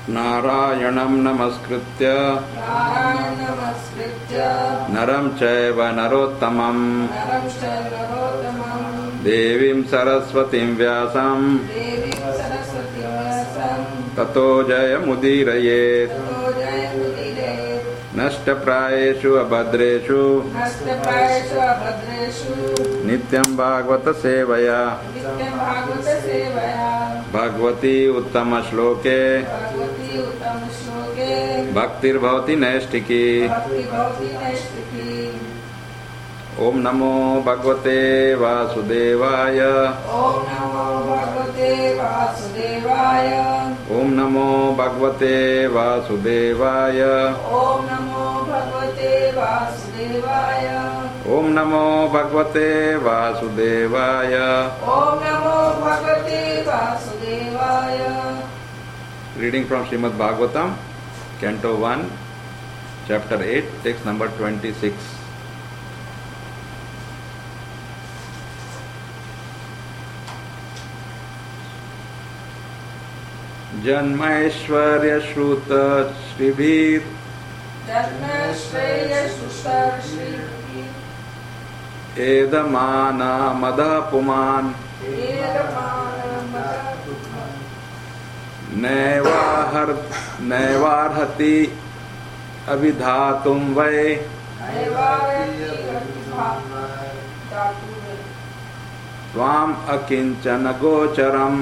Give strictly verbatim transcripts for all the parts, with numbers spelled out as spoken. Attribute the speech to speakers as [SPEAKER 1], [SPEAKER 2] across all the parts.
[SPEAKER 1] नारायणं नमस्कृत्य नरं चैव नरोत्तमं देवीं सरस्वतीं व्यासं ततो जयमुदीरयेत्। नष्टप्रायेषु अभद्रेषु नित्यं भागवत सेवया भगवती उत्तम श्लोके भक्तिर्भवति नैष्ठिकी। ओम नमो भगवते वासुदेवाय।
[SPEAKER 2] ओम नमो भगवते वासुदेवाय।
[SPEAKER 1] ओम नमो भगवते वासुदेवाय।
[SPEAKER 2] ओम नमो भगवते वासुदेवाय।
[SPEAKER 1] ओम नमो भगवते वासुदेवाय।
[SPEAKER 2] ओम नमो भगवते वासुदेवाय।
[SPEAKER 1] Reading from Srimad Bhagavatam, Canto one, Chapter eight, text number twenty-six. जन्मैश्वर्य श्रुत श्रीवीर
[SPEAKER 2] जन्मैश्वर्य श्रुत श्रीवीर
[SPEAKER 1] एदमाना मदः पुमान् नैवाहर नैवार्हति अभिधातुं वै त्वाम् अकिंचन गोचरम्।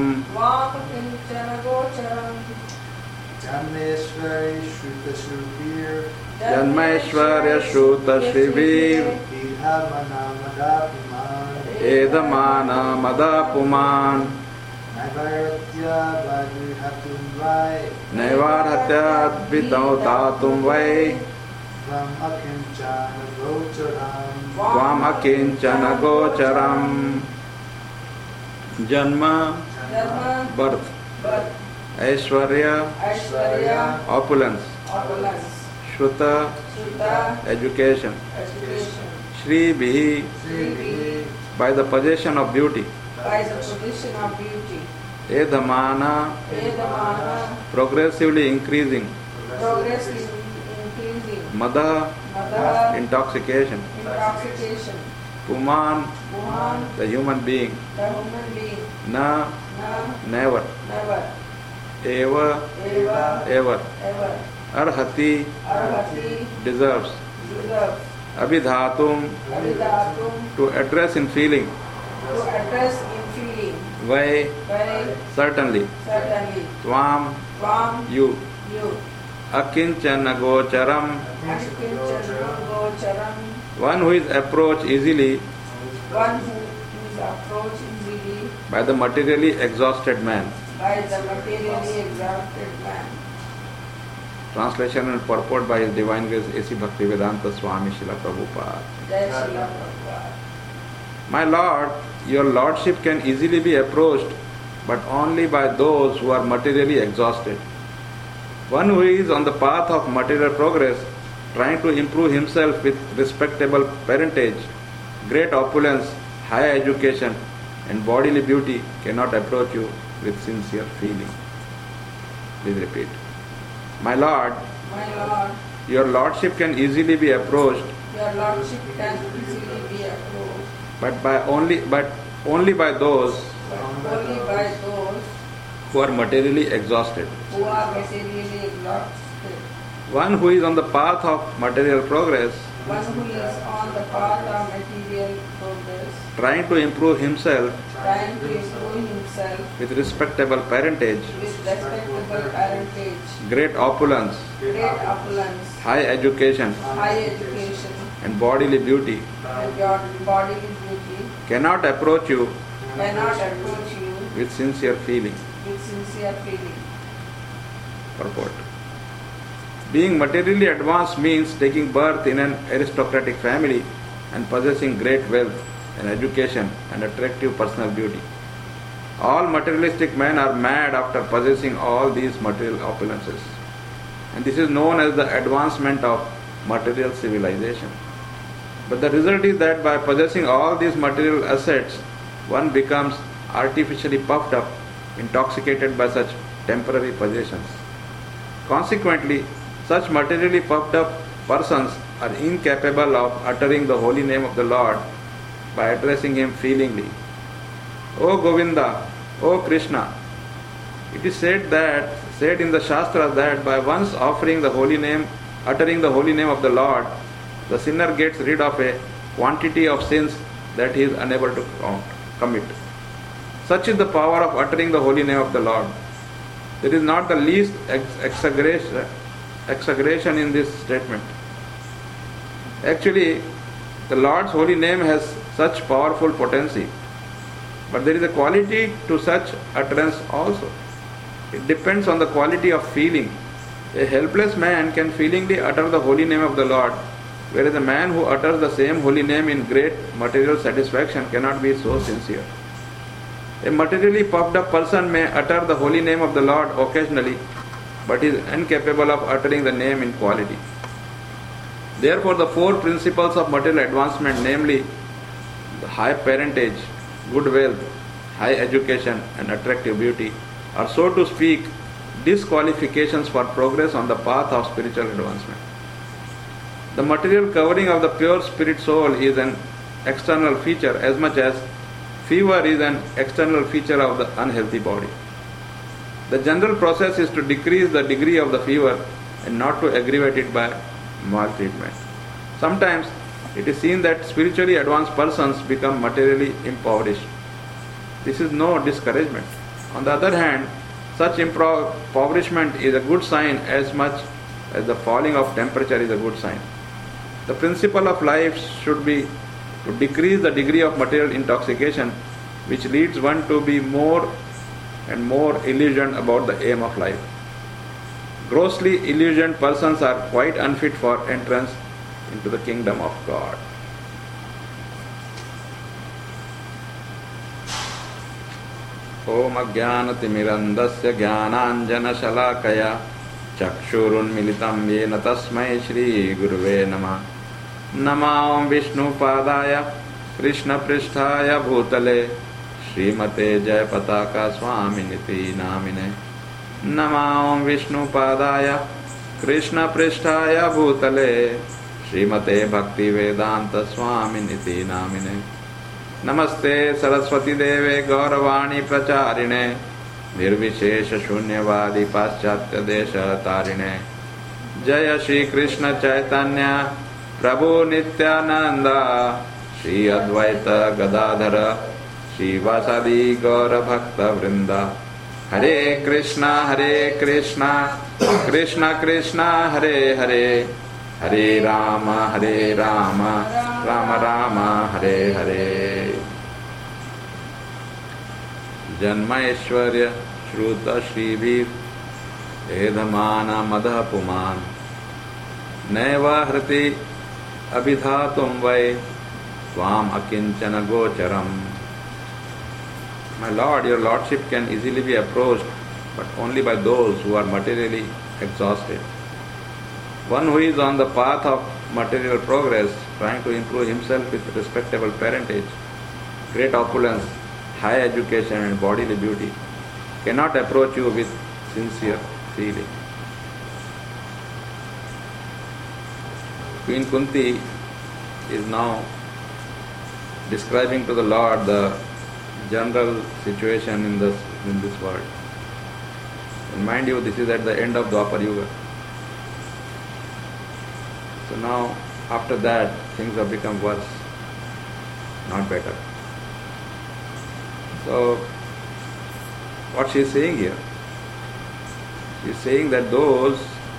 [SPEAKER 1] जन्मैश्वर्य श्रुत श्रीवीर एदमाना मदः पुमान् नैवार्हत्याद्विधातुं वै त्वाम् अकिंचन गोचरम्। जन्म बर्थ, ऐश्वर्य ऑपुलेंस, श्रुत एजुकेशन, श्री भी by the possession of beauty, edhamana progressively increasing, mada intoxication, puman the human being, na never, eva ever, arhati deserves, abhidhatum to address in feeling, vai certainly, tvam you, akinchana gocharam one who is approached easily
[SPEAKER 2] one who is approached easily
[SPEAKER 1] by the materially exhausted man.
[SPEAKER 2] by the materially exhausted man.
[SPEAKER 1] Translation and purport by His Divine Grace A C Bhaktivedanta Swami Srila Prabhupada.
[SPEAKER 2] Jai Srila Prabhupada.
[SPEAKER 1] My Lord, your Lordship can easily be approached, but only by those who are materially exhausted. One who is on the path of material progress, trying to improve himself with respectable parentage, great opulence, high education, and bodily beauty cannot approach you with sincere feeling. Please repeat. My Lord,
[SPEAKER 2] My Lord,
[SPEAKER 1] your Lordship can easily be approached,
[SPEAKER 2] your Lordship can easily be approached,
[SPEAKER 1] but by only but only by those
[SPEAKER 2] but only by those
[SPEAKER 1] who are materially exhausted.
[SPEAKER 2] who are materially exhausted.
[SPEAKER 1] One who is on the path of material progress,
[SPEAKER 2] One who is on the path of material progress,
[SPEAKER 1] trying to improve himself
[SPEAKER 2] trying to improve himself
[SPEAKER 1] with respectable parentage,
[SPEAKER 2] with respectable parentage,
[SPEAKER 1] great opulence,
[SPEAKER 2] great opulence,
[SPEAKER 1] high education,
[SPEAKER 2] high education,
[SPEAKER 1] and bodily beauty,
[SPEAKER 2] and your bodily beauty
[SPEAKER 1] cannot approach you
[SPEAKER 2] cannot approach you
[SPEAKER 1] with sincere feeling.
[SPEAKER 2] with sincere feeling.
[SPEAKER 1] Purport. Being materially advanced means taking birth in an aristocratic family and possessing great wealth and education and attractive personal beauty. All materialistic men are mad after possessing all these material opulences, and this is known as the advancement of material civilization. But the result is that by possessing all these material assets, one becomes artificially puffed up, intoxicated by such temporary possessions. Consequently, such materially puffed up persons are incapable of uttering the holy name of the Lord by addressing Him feelingly. O Govinda, O Krishna. It is said that said in the Shastras that by once offering the holy name, uttering the holy name of the Lord, the sinner gets rid of a quantity of sins that he is unable to count, commit. Such is the power of uttering the holy name of the Lord. There is not the least ex- exaggeration, exaggeration in this statement. Actually, the Lord's holy name has such powerful potency, but there is a quality to such utterance also. It depends on the quality of feeling. A helpless man can feelingly utter the holy name of the Lord, whereas a man who utters the same holy name in great material satisfaction cannot be so sincere. A materially puffed up person may utter the holy name of the Lord occasionally, but is incapable of uttering the name in quality. Therefore, the four principles of material advancement, namely the high parentage, good wealth, high education, and attractive beauty, are, so to speak, disqualifications for progress on the path of spiritual advancement. The material covering of the pure spirit soul is an external feature as much as fever is an external feature of the unhealthy body. The general process is to decrease the degree of the fever and not to aggravate it by maltreatment. Sometimes it is seen that spiritually advanced persons become materially impoverished. This is no discouragement. On the other hand, such impoverishment is a good sign as much as the falling of temperature is a good sign. The principle of life should be to decrease the degree of material intoxication, which leads one to be more and more illusioned about the aim of life. Grossly illusioned persons are quite unfit for entrance into the kingdom of God. Om Ajnanatimirandasya Jnananjanashalakaya Chakshurunmilitam Yena Tasmai Shri Guruve Namah. Namah Om Vishnu Padaya Krishna Pristhaya Bhutale Srimate Jayapataka Swaminiti Namine. Namah Om Vishnu Padaya Krishna Pristhaya Bhutale Srimate Bhakti Vedanta Swaminiti Namine. Namaste Saraswati Deve Gauravani Pracharine Nirvishesha Shunyavadi Paschatya Desha Tarine. Jaya Shri Krishna Chaitanya Prabhu Nityananda Shri Advaita Gadadhara Shri Vasadi Gaura Bhakta Vrinda. Hare Krishna Hare Krishna Krishna Krishna Hare Hare Hare Rama Hare Rama Rama Rama Hare Hare. Janmaishwarya Shruta Shribhir Edhamana Madha Puman Neva Hrati Abhidhatum Vai Tvam Akinchana Gocharam. My Lord, your Lordship can easily be approached, but only by those who are materially exhausted. One who is on the path of material progress, trying to improve himself with respectable parentage, great opulence, high education and bodily beauty, cannot approach you with sincere feeling. Queen Kunti is now describing to the Lord the general situation in this in this world. And mind you, this is at the end of Dwapar Yuga. So now, after that, things have become worse, not better. So, what she is saying here? She is saying that those,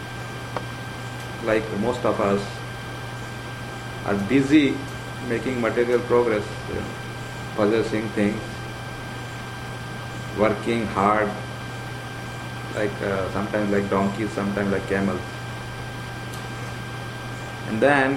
[SPEAKER 1] like most of us, are busy making material progress, you know, possessing things, working hard, like uh, sometimes like donkeys, sometimes like camels. And then,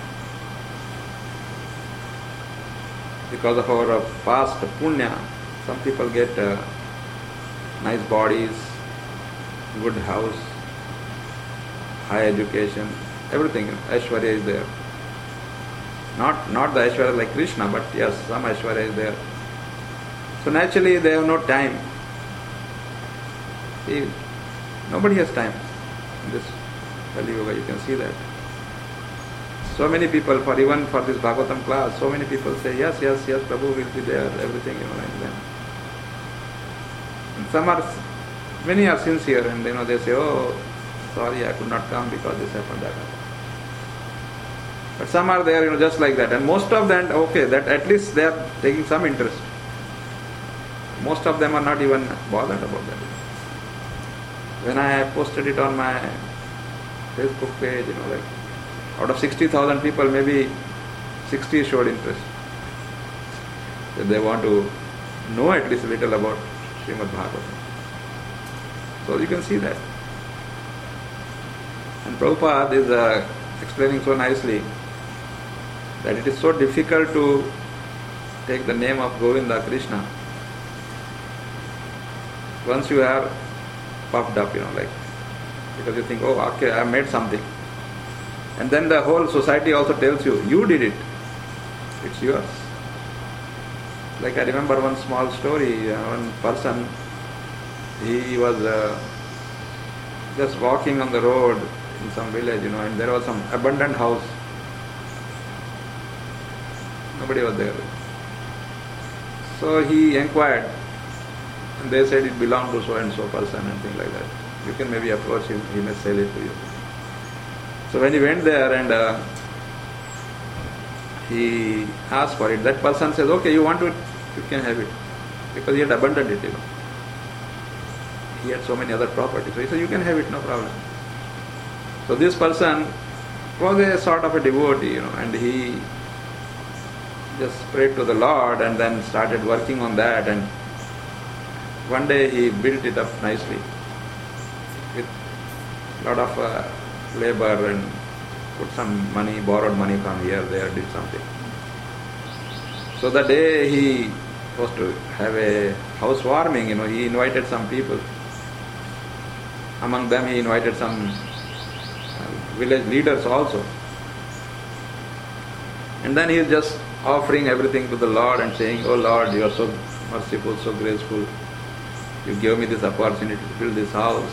[SPEAKER 1] because of our past punya, some people get uh, nice bodies, good house, high education, everything. Aishwarya is there. Not not the Aishwarya like Krishna, but yes, some Aishwarya is there. So naturally they have no time. See, nobody has time. In this Kali Yuga, you can see that. So many people, for even for this Bhagavatam class, so many people say, yes, yes, yes, Prabhu will be there, everything, you know, and then. And some are, many are sincere, and you know, they say, oh, sorry, I could not come because this happened, that happened. But some are there, you know, just like that. And most of them, okay, that at least they are taking some interest. Most of them are not even bothered about that. When I posted it on my Facebook page, you know, like, out of sixty thousand people, maybe sixty showed interest. That they want to know at least a little about Srimad Bhagavatam. So you can see that. And Prabhupada is uh, explaining so nicely that it is so difficult to take the name of Govinda, Krishna. Once you are puffed up, you know, like, because you think, oh, okay, I have made something. And then the whole society also tells you, you did it. It's yours. Like I remember one small story, uh, one person, he was uh, just walking on the road in some village, you know, and there was some abandoned house. Nobody was there. So he inquired, and they said it belonged to so and so person and things like that. You can maybe approach him, he may sell it to you. So when he went there and uh, he asked for it, that person says, okay, you want it, you can have it. Because he had abandoned it, you know. He had so many other properties. So he said, you can have it, no problem. So this person was a sort of a devotee, you know, and he just prayed to the Lord and then started working on that, and one day he built it up nicely with a lot of uh, labor and put some money, borrowed money from here, there, did something. So the day he was to have a housewarming, you know, he invited some people. Among them he invited some uh, village leaders also. And then he is just offering everything to the Lord and saying, oh Lord, you are so merciful, so graceful. You gave me this opportunity to build this house.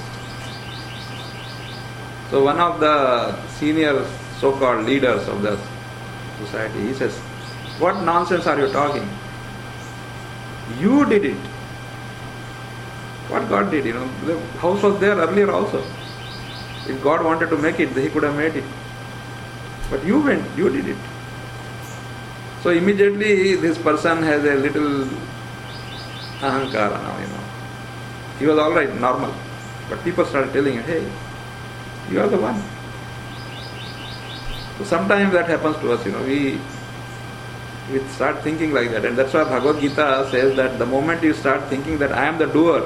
[SPEAKER 1] So one of the senior so-called leaders of the society, he says, what nonsense are you talking? You did it. What God did, you know, the house was there earlier also. If God wanted to make it, he could have made it. But you went, you did it. So immediately this person has a little ahankara now, you know. He was alright, normal. But people started telling him, hey, you are the one. So sometimes that happens to us, you know, we we start thinking like that. And that's why Bhagavad Gita says that the moment you start thinking that I am the doer,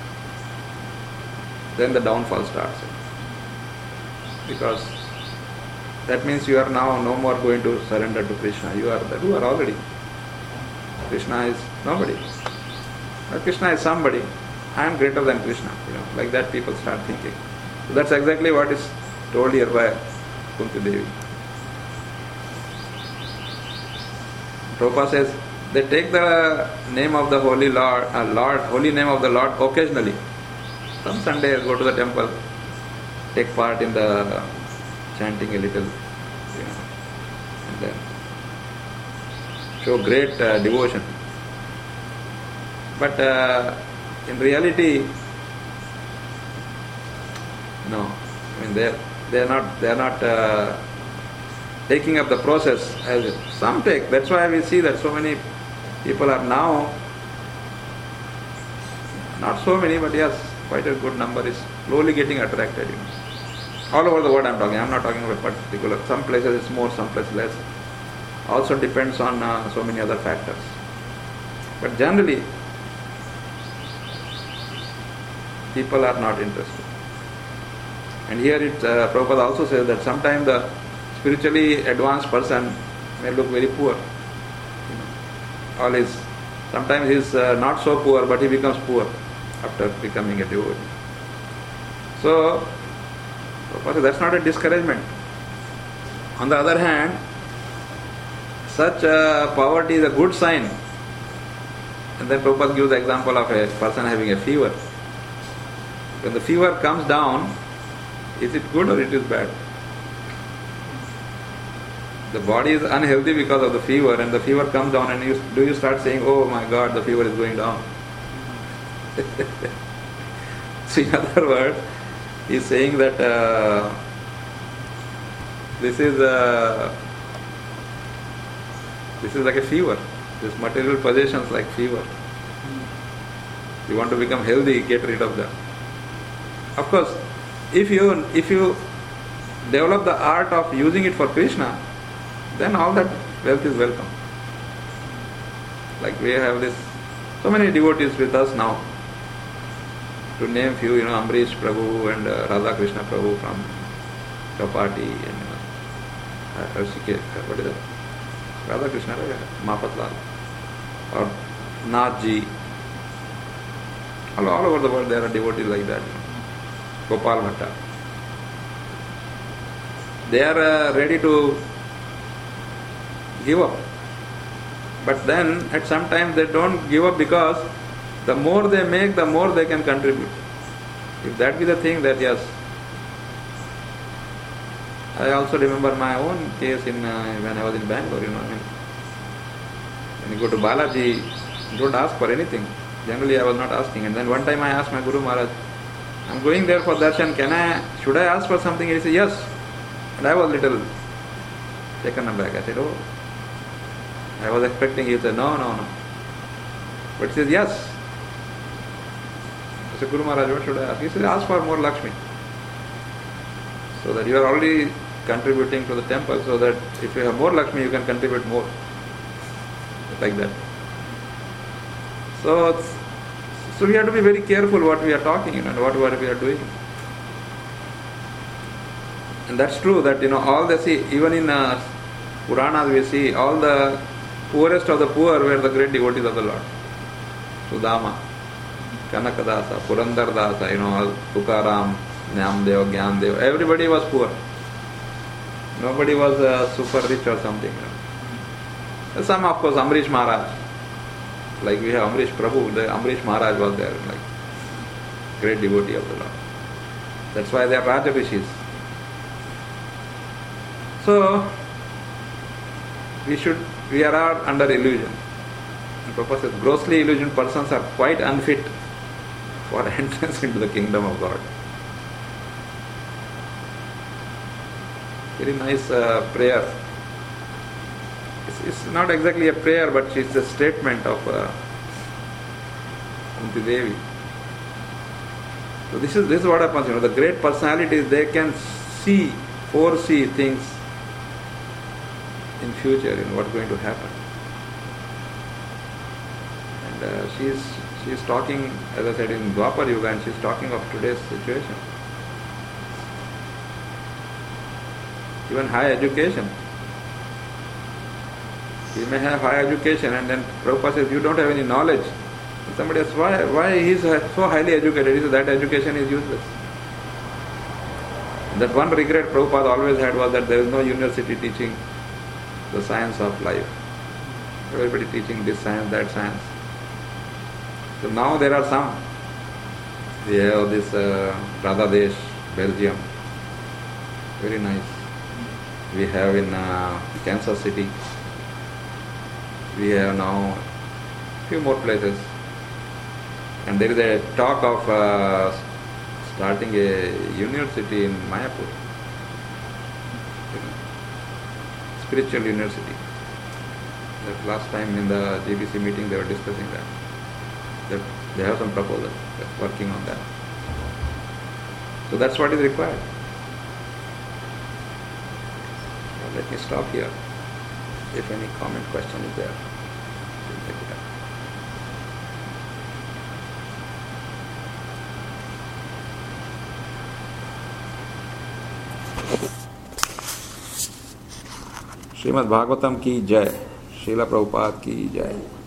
[SPEAKER 1] then the downfall starts. Because that means you are now no more going to surrender to Krishna. You are the doer already. Krishna is nobody. But Krishna is somebody. I am greater than Krishna. You know, like that people start thinking. So that's exactly what is told here by Kunti Devi. Prabhupada says, they take the name of the Holy Lord, uh, Lord, holy name of the Lord occasionally. Some Sunday go to the temple, take part in the chanting a little, you know, and then show great uh, devotion. But uh, in reality, no. I mean, they they are not they are not uh, taking up the process as it. Some take. That's why we see that so many people are now, not so many, but yes, quite a good number is slowly getting attracted. You know. All over the world I'm talking. I'm not talking about particular. Some places it's more, some places less. Also depends on uh, so many other factors. But generally, people are not interested. And here it, uh, Prabhupada also says that sometimes the spiritually advanced person may look very poor. You know, all his, sometimes he is uh, not so poor, but he becomes poor after becoming a devotee. So, Prabhupada says that's not a discouragement. On the other hand, such uh, poverty is a good sign. And then Prabhupada gives the example of a person having a fever. When the fever comes down, Is it good or it is bad? The body is unhealthy because of the fever, and the fever comes down, and you, do you start saying, oh my God, the fever is going down? So in other words, he is saying that uh, this is uh, this is like a fever. This material possessions like fever. You want to become healthy, get rid of them. Of course, if you if you develop the art of using it for Krishna, then all that wealth is welcome. Like we have this, so many devotees with us now. To name few, you know, Amrish Prabhu and uh, Radha Krishna Prabhu from Kapati and you know, Rishikesh, what is that? Radha Krishna, right? Mahapatlal. Or Nathji. All, all over the world there are devotees like that. You know. Gopal Bhatta. They are uh, ready to give up. But then at some time they don't give up because the more they make, the more they can contribute. If that be the thing, that yes. I also remember my own case in uh, when I was in Bangalore, you know. I mean, when you go to Balaji, you don't ask for anything. Generally I was not asking. And then one time I asked my Guru Maharaj, I'm going there for darshan, can I, should I ask for something? And he said, yes. And I was little taken aback. I said, oh. I was expecting, he said, no, no, no. But he says, yes. I said, Guru Maharaj, what should I ask? He said, ask for more Lakshmi. So that you are already contributing to the temple, so that if you have more Lakshmi, you can contribute more. Like that. So, so we have to be very careful what we are talking, you know, and what, what we are doing. And that's true that, you know, all the, see, even in uh, Puranas we see all the poorest of the poor were the great devotees of the Lord. Sudama, Kanakadasa, Purandardasa, you know, Tukaram, Nyamdev, Gyandev, everybody was poor. Nobody was uh, super rich or something. You know. Some, of course, Amrish Maharaj. Like we have Amrish Prabhu, the Amrish Maharaj was there, like great devotee of the Lord. That's why they are Raja Rishis. So, we should, we are all under illusion. The purpose is grossly illusioned persons are quite unfit for entrance into the kingdom of God. Very nice uh, prayer. It's, it's not exactly a prayer, but it's a statement of uh, Kunti Devi. So this is this is what happens. You know, the great personalities, they can see, foresee things in future, in what's going to happen. And uh, she is she is talking, as I said, in Dwapar Yuga, and she is talking of today's situation. Even high education. You may have high education, and then Prabhupada says, you don't have any knowledge. And somebody asks, why, why he is so highly educated? He says, that education is useless. And that one regret Prabhupada always had was that there is no university teaching the science of life. Everybody teaching this science, that science. So now there are some. We have this uh, Radhadesh, Belgium. Very nice. We have in uh, Kansas City. We have now a few more places. And there is a talk of uh, starting a university in Mayapur. Spiritual university. That last time in the G B C meeting they were discussing that. That they have some proposal. They're working on that. So that's what is required. Well, let me stop here. If any comment, question is there, we'll take it up. Shrimad Bhagavatam की जय, श्रील प्रभुपाद की जय।